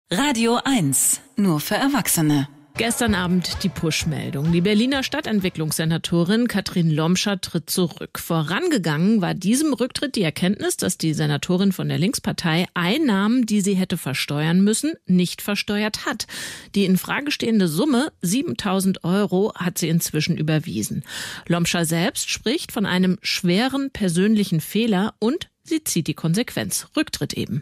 Radio 1, nur für Erwachsene. Gestern Abend die Push-Meldung. Die Berliner Stadtentwicklungssenatorin Katrin Lomscher tritt zurück. Vorangegangen war diesem Rücktritt die Erkenntnis, dass die Senatorin von der Linkspartei Einnahmen, die sie hätte versteuern müssen, nicht versteuert hat. Die in Frage stehende Summe, 7.000 €, hat sie inzwischen überwiesen. Lomscher selbst spricht von einem schweren persönlichen Fehler und sie zieht die Konsequenz. Rücktritt eben.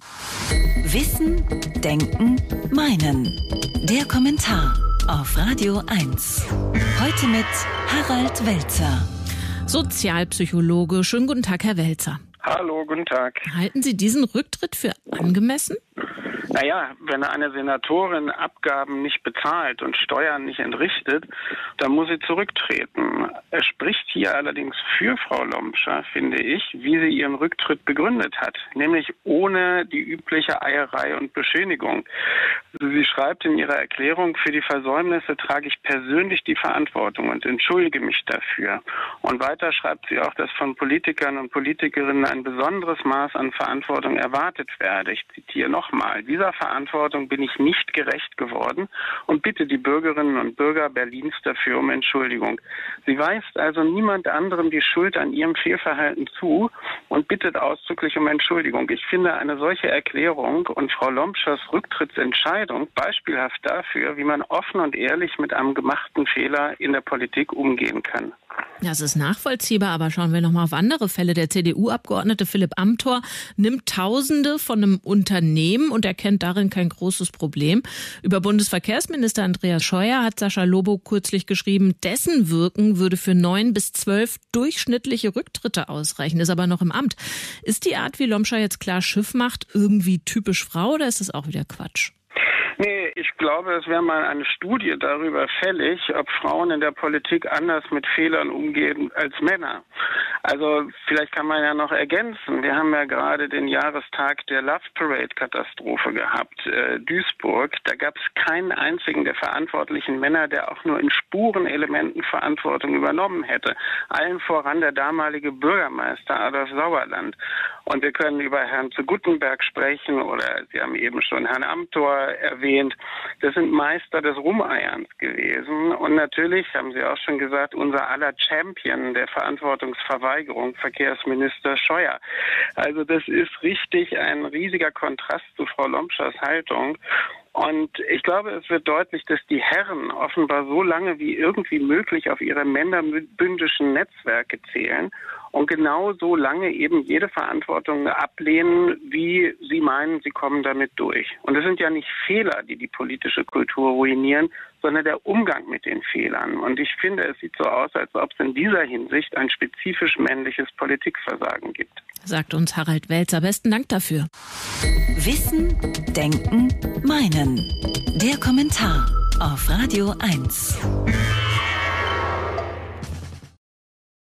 Wissen, denken, meinen. Der Kommentar auf Radio 1. Heute mit Harald Welzer. Sozialpsychologe. Schönen guten Tag, Herr Welzer. Hallo, guten Tag. Halten Sie diesen Rücktritt für angemessen? Naja, wenn eine Senatorin Abgaben nicht bezahlt und Steuern nicht entrichtet, dann muss sie zurücktreten. Es spricht hier allerdings für Frau Lomscher, finde ich, wie sie ihren Rücktritt begründet hat, nämlich ohne die übliche Eierei und Beschönigung. Sie schreibt in ihrer Erklärung, für die Versäumnisse trage ich persönlich die Verantwortung und entschuldige mich dafür. Und weiter schreibt sie auch, dass von Politikern und Politikerinnen ein besonderes Maß an Verantwortung erwartet werde. Ich zitiere nochmal: Dieser Verantwortung bin ich nicht gerecht geworden und bitte die Bürgerinnen und Bürger Berlins dafür um Entschuldigung. Sie weist also niemand anderem die Schuld an ihrem Fehlverhalten zu und bittet ausdrücklich um Entschuldigung. Ich finde eine solche Erklärung und Frau Lomschers Rücktrittsentscheidung beispielhaft dafür, wie man offen und ehrlich mit einem gemachten Fehler in der Politik umgehen kann. Das ist nachvollziehbar, aber schauen wir noch mal auf andere Fälle. Der CDU-Abgeordnete Philipp Amthor nimmt Tausende von einem Unternehmen und erkennt darin kein großes Problem. Über Bundesverkehrsminister Andreas Scheuer hat Sascha Lobo kürzlich geschrieben, dessen Wirken würde für 9 bis 12 durchschnittliche Rücktritte ausreichen, ist aber noch im Amt. Ist die Art, wie Lomscher jetzt klar Schiff macht, irgendwie typisch Frau oder ist das auch wieder Quatsch? Nee, ich glaube, es wäre mal eine Studie darüber fällig, ob Frauen in der Politik anders mit Fehlern umgehen als Männer. Also vielleicht kann man ja noch ergänzen, wir haben ja gerade den Jahrestag der Love Parade-Katastrophe gehabt, Duisburg. Da gab es keinen einzigen der verantwortlichen Männer, der auch nur in Spurenelementen Verantwortung übernommen hätte. Allen voran der damalige Bürgermeister Adolf Sauerland. Und wir können über Herrn zu Guttenberg sprechen oder Sie haben eben schon Herrn Amthor erwähnt. Das sind Meister des Rumeierns gewesen. Und natürlich, haben Sie auch schon gesagt, unser aller Champion der Verantwortungsverweigerung, Verkehrsminister Scheuer. Also das ist richtig ein riesiger Kontrast zu Frau Lomschers Haltung. Und ich glaube, es wird deutlich, dass die Herren offenbar so lange wie irgendwie möglich auf ihre männerbündischen Netzwerke zählen und genau so lange eben jede Verantwortung ablehnen, wie sie meinen, sie kommen damit durch. Und es sind ja nicht Fehler, die die politische Kultur ruinieren, sondern der Umgang mit den Fehlern. Und ich finde, es sieht so aus, als ob es in dieser Hinsicht ein spezifisch männliches Politikversagen gibt. Sagt uns Harald Welzer. Besten Dank dafür. Wissen, denken, meinen. Der Kommentar auf Radio 1.